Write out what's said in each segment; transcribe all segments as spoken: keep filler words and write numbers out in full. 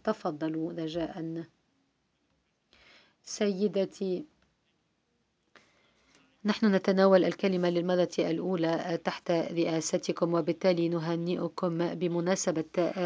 تفضلوا رجاءً. سيدتي، نحن نتناول الكلمة للمرة الأولى تحت رئاستكم، وبالتالي نهنئكم بمناسبة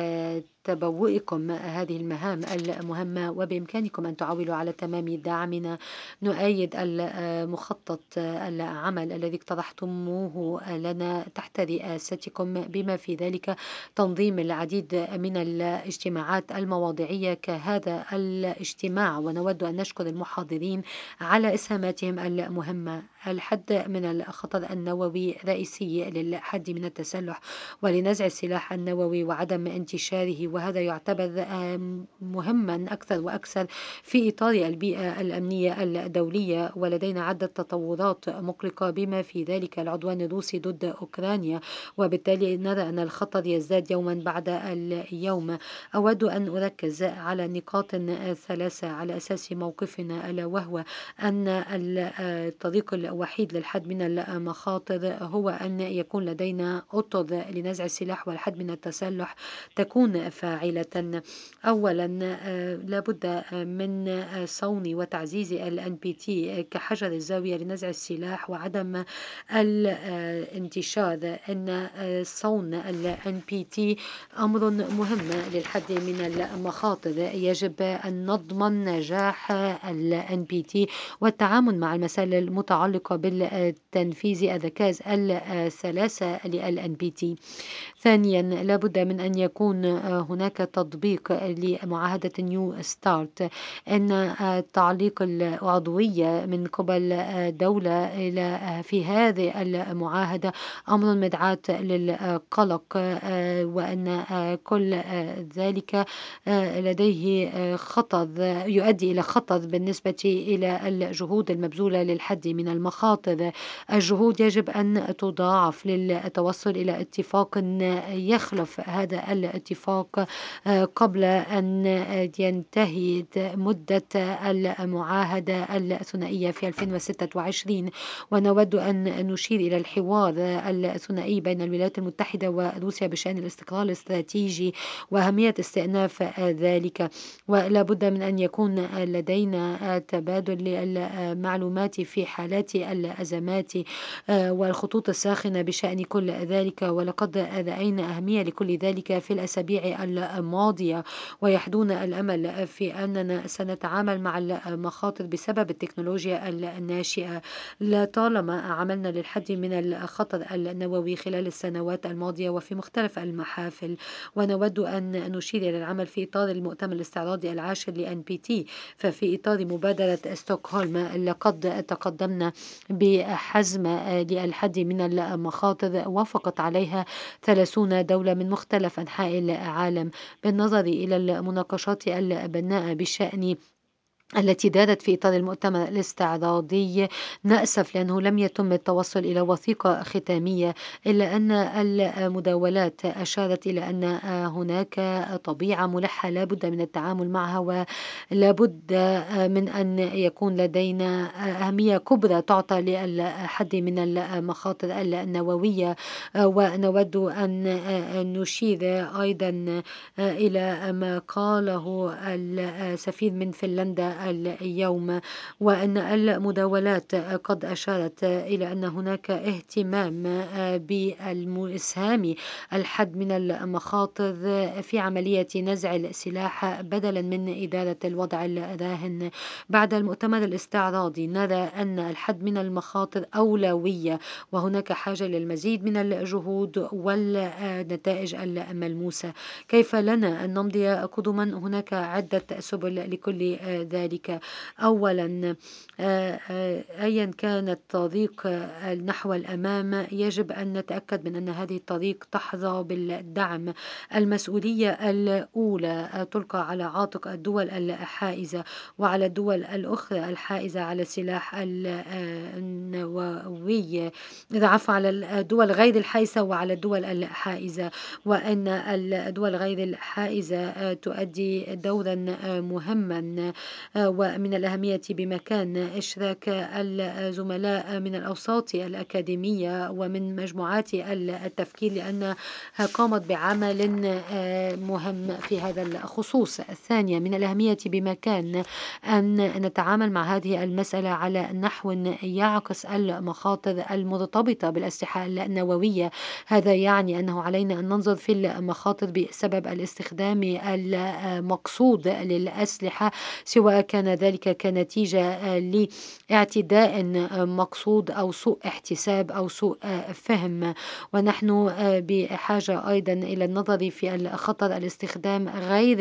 تبوئكم هذه المهام المهمة، وبإمكانكم أن تعولوا على تمام دعمنا. نؤيد المخطط العمل الذي اقترحتموه لنا تحت رئاستكم، بما في ذلك تنظيم العديد من الاجتماعات المواضيعية كهذا الاجتماع، ونود أن نشكر المحاضرين على إسهاماتهم المهمة. الحد من الخطر النووي رئيسي للحد من التسلح ولنزع السلاح النووي وعدم انتشاره، وهذا يعتبر مهما أكثر وأكثر في إطار البيئة الأمنية الدولية. ولدينا عدة تطورات مقلقة بما في ذلك العدوان الروسي ضد أوكرانيا، وبالتالي نرى أن الخطر يزداد يوما بعد اليوم. أود أن أركز على نقاط ثلاثة على أساس موقفنا، ألا وهو أن الطريق الوحيد للحد من المخاطر هو أن يكون لدينا أطر لنزع السلاح والحد من التسلح تكون فاعلة. أولا، لابد من صون وتعزيز ال إن بي تي كحجر الزاوية لنزع السلاح وعدم الانتشار. إن صون ال إن بي تي أمر مهم للحد من المخاطر. يجب أن نضمن نجاح ال إن بي تي والتعامل مع المسائل المتعلقة بالتنفيذ الركائز الثلاثة لل إن بي تي. ثانيا، لابد من أن يكون هناك تطبيق لمعاهدة نيو ستارت. أن تعليق العضوية من قبل دولة إلى في هذه المعاهدة أمر مدعاة للقلق، وأن كل ذلك لديه خطر يؤدي إلى خطر بالنسبة إلى الجهود المبذولة للحد من المخاطر. الجهود يجب أن تضاعف للتوصل إلى اتفاق يخلف هذا الاتفاق قبل أن ينتهي مدة المعاهدة الثنائية في ألفين وستة وعشرين. ونود أن نشير إلى الحوار الثنائي بين الولايات المتحدة وروسيا بشأن الاستقرار الاستراتيجي وأهمية استئناف ذلك. ولا بد من أن يكون لدينا تبادل للمعلومات في حالات الأزمات والخطوط الساخنة بشأن كل ذلك، ولقد رأينا أهمية لكل ذلك في الأسابيع الماضية، ويحدون الأمل في أننا سنتعامل مع المخاطر بسبب التكنولوجيا الناشئة. لطالما عملنا للحد من الخطر النووي خلال السنوات الماضية وفي مختلف المحافل، ونود أن نشير إلى العمل في إطار المؤتمر الاستعراضي العاشر ل إن بي تي. ففي إطار مبادرة ستوكهولم لقد تقدمنا بحزم للحد من المخاطر وافقت عليها ثلاثون دولة من مختلف أنحاء العالم. بالنظر إلى المناقشات البناءة بشأن التي دارت في إطار المؤتمر الاستعراضي، نأسف لأنه لم يتم التوصل إلى وثيقة ختامية، إلا أن المداولات أشارت إلى أن هناك طبيعة ملحة لا بد من التعامل معها، ولا بد من أن يكون لدينا أهمية كبرى تعطى للحد من المخاطر النووية. ونود أن نشير أيضا إلى ما قاله السفير من فنلندا اليوم، وأن المداولات قد أشارت إلى أن هناك اهتمام بالإسهام الحد من المخاطر في عملية نزع السلاح بدلا من إدارة الوضع الراهن. بعد المؤتمر الاستعراضي نرى أن الحد من المخاطر أولوية، وهناك حاجة للمزيد من الجهود والنتائج الملموسة. كيف لنا أن نمضي قدما؟ هناك عدة سبل لكل ذلك. أولا، أيا كان الطريق نحو الأمام يجب أن نتأكد من أن هذه الطريق تحظى بالدعم. المسؤولية الأولى تلقى على عاتق الدول الحائزة وعلى الدول الأخرى الحائزة على السلاح النووي، إذا عفوا على الدول غير الحائزة وعلى الدول الحائزة، وأن الدول غير الحائزة تؤدي دورا مهما ومن الأهمية بمكان إشراك الزملاء من الأوساط الأكاديمية ومن مجموعات التفكير لأنها قامت بعمل مهم في هذا الخصوص. الثانية من الأهمية بمكان أن نتعامل مع هذه المسألة على نحو يعكس المخاطر المرتبطة بالأسلحة النووية. هذا يعني أنه علينا أن ننظر في المخاطر بسبب الاستخدام المقصود للأسلحة، سواء كان ذلك كنتيجة لاعتداء مقصود أو سوء احتساب أو سوء فهم. ونحن بحاجة أيضا إلى النظر في الخطر الاستخدام غير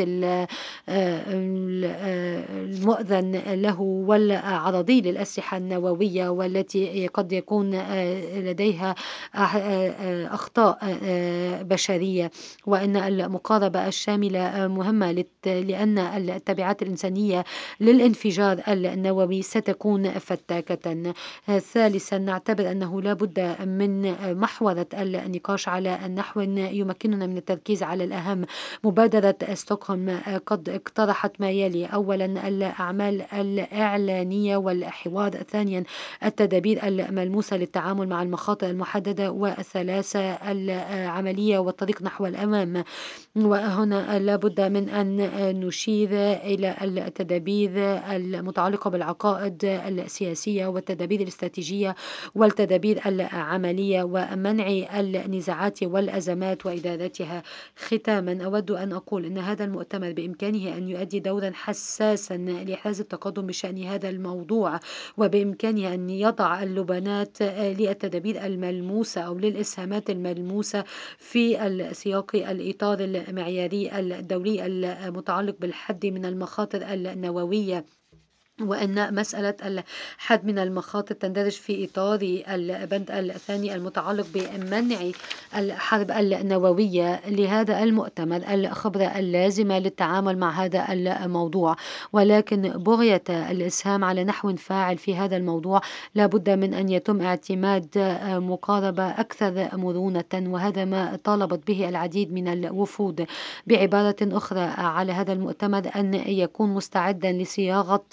المؤذن له والعرضي للأسلحة النووية، والتي قد يكون لديها أخطاء بشرية. وأن المقاربة الشاملة مهمة لأن التبعات الإنسانية للانفجار النووي ستكون فتاكة. ثالثا نعتبر أنه لا بد من محورة النقاش على نحو يمكننا من التركيز على الأهم. مبادرة ستوكهولم قد اقترحت ما يلي: أولا الأعمال الإعلانية والحوار، ثانيا التدابير الملموسة للتعامل مع المخاطر المحددة، وثلاثة العملية والطريق نحو الأمام. وهنا لابد من أن نشير إلى التدابير المتعلقة بالعقائد السياسية والتدابير الاستراتيجية والتدابير العملية ومنع النزاعات والأزمات وإدارتها. ختاما أود أن أقول أن هذا المؤتمر بإمكانه أن يؤدي دورا حساسا لإحراز التقدم بشأن هذا الموضوع، وبإمكانه أن يضع اللبنات للتدابير الملموسة أو للإسهامات الملموسة في السياق الإطار المعياري الدولي المتعلق بالحد من المخاطر النووية. وأن مسألة الحد من المخاطر تندرج في إطار البند الثاني المتعلق بمنع الحرب النووية. لهذا المؤتمر الخبرة اللازمة للتعامل مع هذا الموضوع، ولكن بغية الإسهام على نحو فاعل في هذا الموضوع لابد من أن يتم اعتماد مقاربة أكثر مرونة، وهذا ما طالبت به العديد من الوفود. بعبارة أخرى، على هذا المؤتمر أن يكون مستعدا لصياغة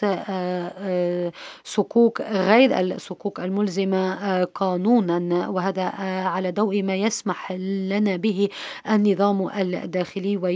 صكوك غير الصكوك الملزمة قانونا، وهذا على ضوء ما يسمح لنا به النظام الداخلي.